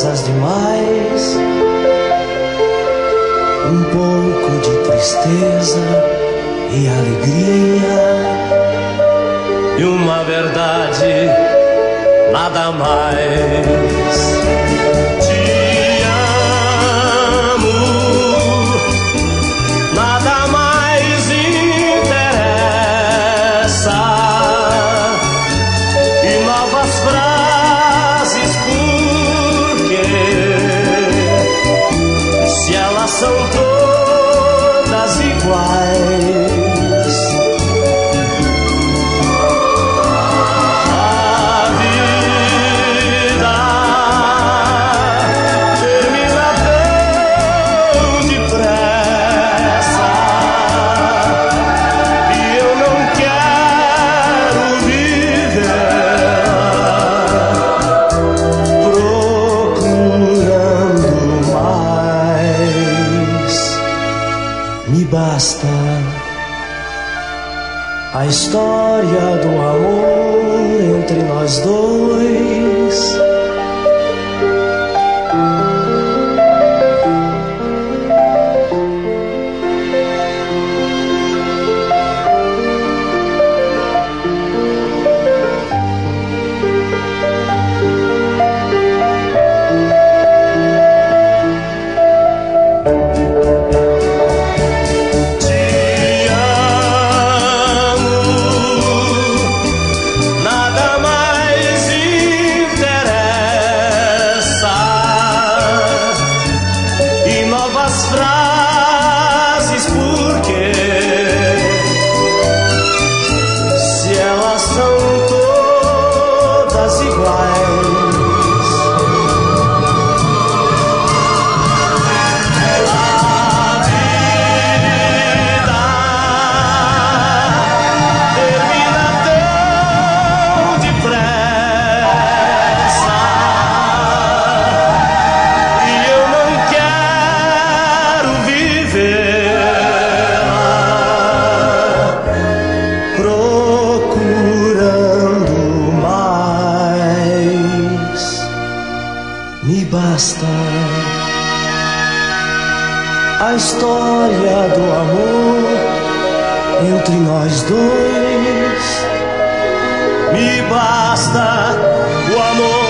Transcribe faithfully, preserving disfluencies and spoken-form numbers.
rosas demais, um pouco de tristeza e alegria, e uma verdade, nada mais. Te amo, nada mais interessa, e novas frases, porque se elas são todas iguais, basta a história do amor entre nós dois. Frases, porque se elas são todas iguais, a vida termina tão depressa, e eu não quero procurando mais. Me basta a história do amor entre nós dois. Me basta o amor